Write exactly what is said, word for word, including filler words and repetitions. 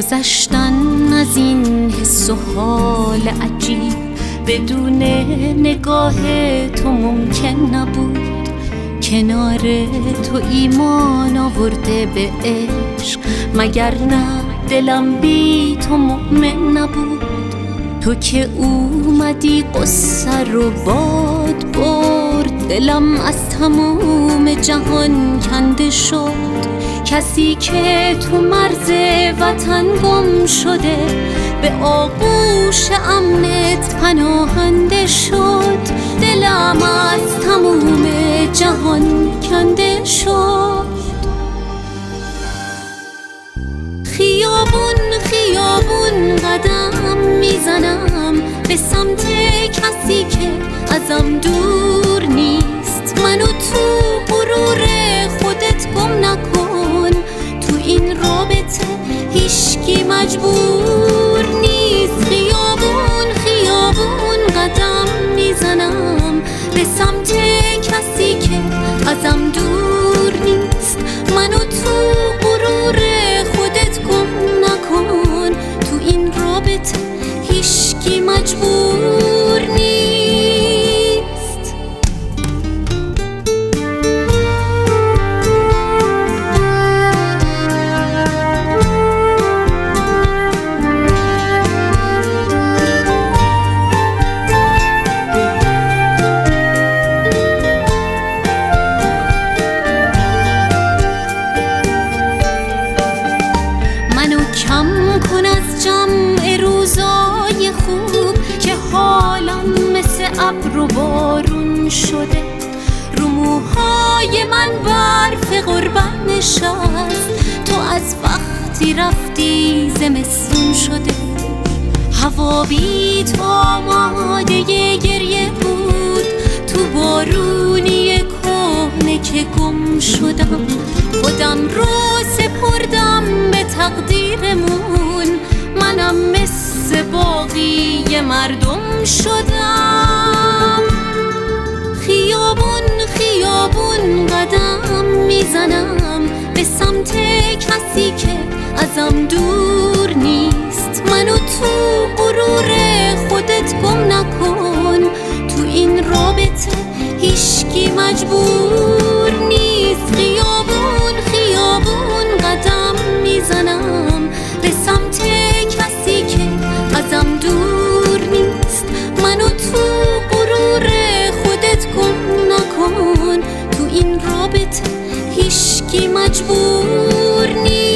گذشتن از این حس و حال عجیب بدون نگاه تو ممکن نبود. کنار تو ایمان آورده به عشق، مگر نه دلم بی تو مؤمن نبود. تو که اومدی قصه رو باد برد، دلم از تموم جهان کنده شد. کسی که تو مرز وطن گم شده، به آغوش امنت پناهنده شد. دلم از تموم جهان کنده شد. خیابون خیابون قدم میزنم به سمت کسی که ازم دور نیست. منو تو غرور خودت گم نکن، تو این رابطه هیچکی مجبور نیست. خیابون خیابون قدم میزنم به سمت کسی که ازم دور نیست. منو تو غرور خودت گم نکن، تو این رابطه هیچکی مجبور نیست. کم کن از جمع روزای خوب که حالم مثل ابر و بارون شده. رو موهای من برف غربت نشست، تو از وقتی رفتی زمستون شده. هوا بی تو آماده گریه بود، تو بارونی کهنه که گم شدم. خودم رو سپردم به تقدیرمون، منم مثل باقی مردم شدم. خیابون خیابون قدم میزنم به سمت کسی که ازم دور نیست. منو تو غرور خودت گم نکن، تو این رابطه هیچکی مجبور نیست. خیابون خیابون قدم میزنم به سمت کسی که ازم دور نیست. منو تو غرور خودت گم نکن، تو این رابطه هیچکی مجبور نیست.